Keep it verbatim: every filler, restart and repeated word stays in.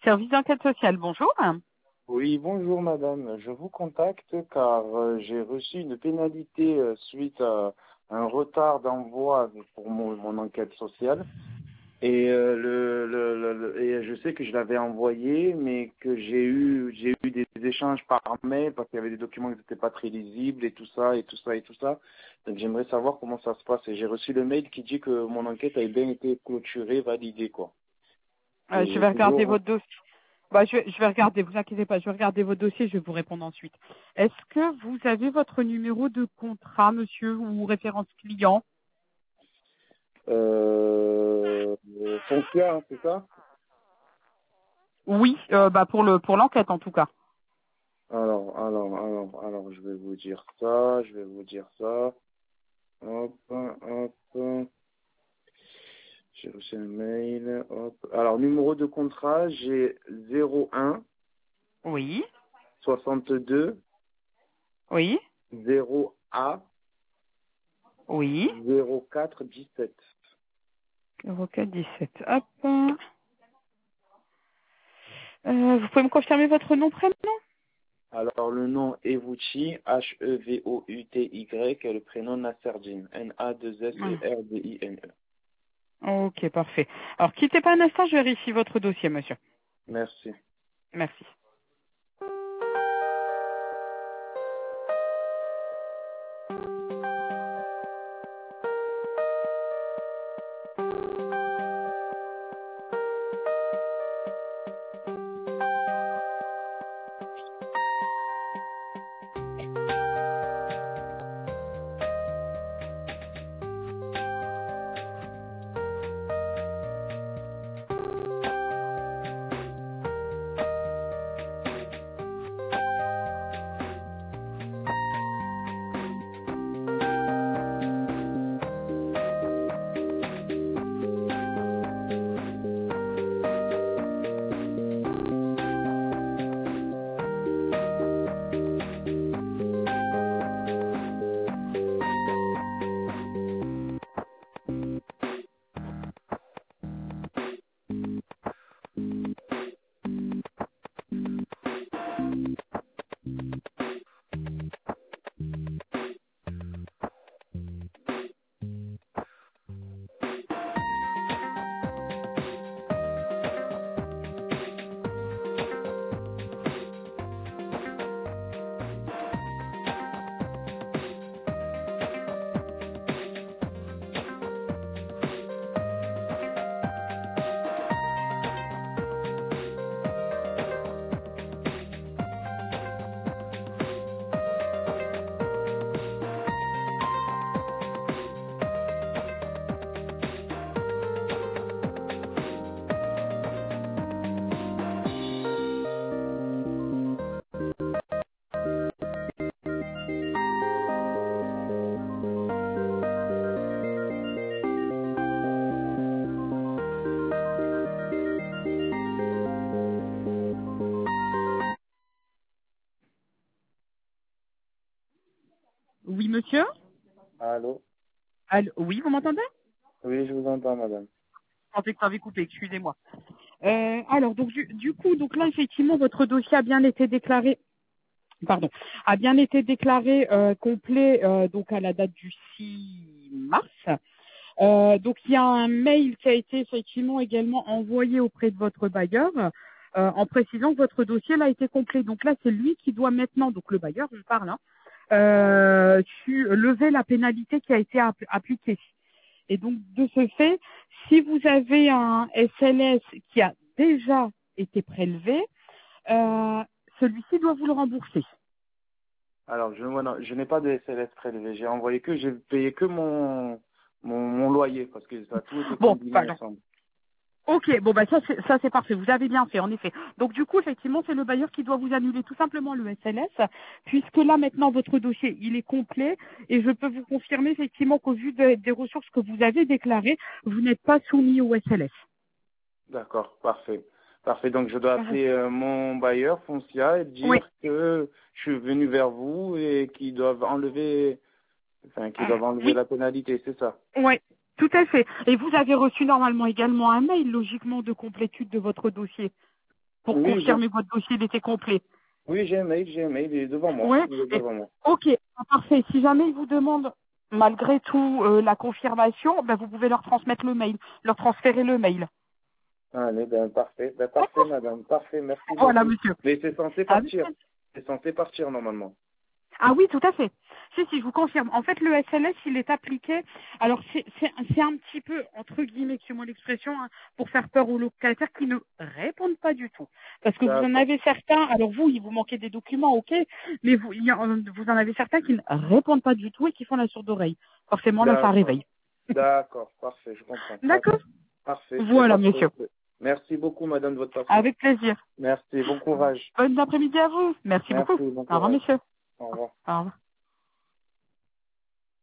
service d'enquête sociale, bonjour. Oui, bonjour madame. Je vous contacte car euh, j'ai reçu une pénalité euh, suite à un retard d'envoi pour mon, mon enquête sociale. Et, euh, le, le, le, le- et je sais que je l'avais envoyé, mais que j'ai eu j'ai eu des échanges par mail parce qu'il y avait des documents qui n'étaient pas très lisibles et tout ça et tout ça et tout ça. Donc j'aimerais savoir comment ça se passe. Et j'ai reçu le mail qui dit que mon enquête a bien été clôturée, validée quoi. Euh, je Et vais regarder toujours. votre dossier. Bah, je, vais- je vais regarder, vous inquiétez pas, je vais regarder votre dossier, je vais vous répondre ensuite. Est-ce que vous avez votre numéro de contrat, monsieur, ou référence client? Euh, foncière, hein, c'est ça? Oui, euh, bah pour le pour l'enquête en tout cas. Alors, alors, alors, alors, je vais vous dire ça, je vais vous dire ça. Hop, hop. J'ai reçu un mail, hop. Alors, numéro de contrat, j'ai zéro un Oui, soixante-deux oui, zéro A oui. zéro quatre dix-sept. zéro quatre dix-sept. Hop. Euh, vous pouvez me confirmer votre nom, prénom? Alors, le nom Evuti, H E V O U T Y, et le prénom Nasserdine, N A deux S E R D I N E. Ok, parfait. Alors, quittez pas un instant, je vérifie votre dossier, monsieur. Merci. Merci. Oui, monsieur? Allô? Allô, oui, vous m'entendez? Oui, je vous entends, madame. Je pensais que ça avait coupé, excusez-moi. Euh, alors, donc du, du coup, donc là, effectivement, votre dossier a bien été déclaré, pardon, a bien été déclaré euh, complet, euh, donc à la date du six mars. Euh, donc il y a un mail qui a été effectivement également envoyé auprès de votre bailleur euh, en précisant que votre dossier là, a été complet. Donc là, c'est lui qui doit maintenant, donc le bailleur, je parle, hein, euh, su- lever la pénalité qui a été app- appliquée. Et donc, de ce fait, si vous avez un S L S qui a déjà été prélevé, euh, celui-ci doit vous le rembourser. Alors, je, voilà, je n'ai pas de S L S prélevé. J'ai envoyé que, j'ai payé que mon, mon, mon loyer parce que ça a tout été Bon, combiné pardon. ensemble. Ok, bon bah ça c'est ça c'est parfait, vous avez bien fait en effet. Donc du coup effectivement c'est le bailleur qui doit vous annuler tout simplement le S L S, puisque là maintenant votre dossier il est complet et je peux vous confirmer effectivement qu'au vu de- des ressources que vous avez déclarées, vous n'êtes pas soumis au S L S. D'accord, parfait. Parfait. Donc, je dois Ah, appeler euh, mon bailleur Foncia et oui. dire que je suis venu vers vous et qu'ils doivent enlever, enfin, qu'ils Ah, doivent enlever oui. la pénalité, c'est ça. Oui, tout à fait. Et vous avez reçu normalement également un mail, logiquement, de complétude de votre dossier pour Oui, confirmer votre dossier il était complet. Oui, j'ai un mail, j'ai un mail, il est devant moi. Ouais. Il est devant moi. Ok, parfait. Si jamais ils vous demandent malgré tout euh, la confirmation, ben, vous pouvez leur transmettre le mail, leur transférer le mail. Allez, ben parfait, ben parfait, madame, parfait, merci Voilà, beaucoup. monsieur. Mais c'est censé Ah, partir. C'est censé partir normalement. ah oui, tout à fait. Si, si, je vous confirme. En fait, le S L S, il est appliqué. Alors, c'est c'est- c'est un petit peu, entre guillemets, excusez-moi l'expression, hein, pour faire peur aux locataires qui ne répondent pas du tout. Parce que vous en D'accord, avez certains, alors vous, il vous manquait des documents, ok, mais vous, il y en, vous en avez certains qui ne répondent pas du tout et qui font la sourde oreille. Forcément, là, ça d'accord, réveille. d'accord, parfait, je comprends. D'accord. Parfait, parfait, c'est Voilà, parfait. monsieur. Merci beaucoup, madame, de votre patience. Avec plaisir. Merci, bon courage. Bon après-midi à vous. Merci beaucoup. Merci, bon Au revoir, courage. monsieur. Au revoir. Au revoir.